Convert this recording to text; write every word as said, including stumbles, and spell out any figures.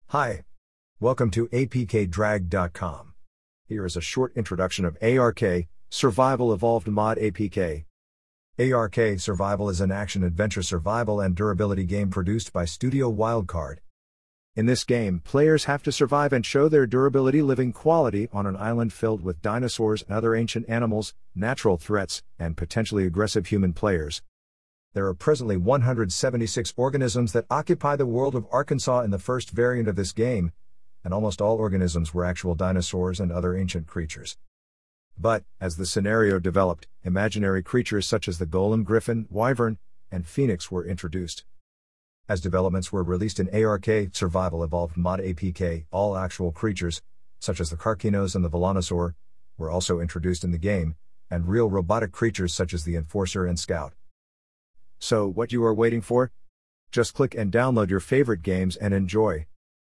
Hi. Welcome to A P K Drag dot com. Here is a short introduction of A R K, Survival Evolved Mod A P K. A R K Survival is an action-adventure survival and durability game produced by Studio Wildcard. In this game, players have to survive and show their durability living quality on an island filled with dinosaurs and other ancient animals, natural threats, and potentially aggressive human players. There are presently one hundred seventy-six organisms that occupy the world of Arkansas in the first variant of this game, and almost all organisms were actual dinosaurs and other ancient creatures. But, as the scenario developed, imaginary creatures such as the golem griffin, wyvern, and phoenix were introduced. As developments were released in A R K Survival Evolved Mod A P K, all actual creatures, such as the Carcinos and the Velonosaur, were also introduced in the game, and real robotic creatures such as the Enforcer and Scout. So, what you are waiting for? Just click and download your favorite games and enjoy.